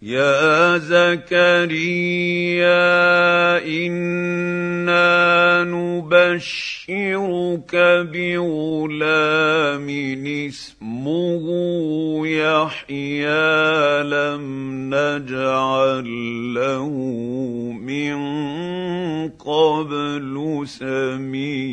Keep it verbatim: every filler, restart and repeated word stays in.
يا زكريا إنا نبشرك بغلام اسمه يحيى لم نجعل له من قبل سميا.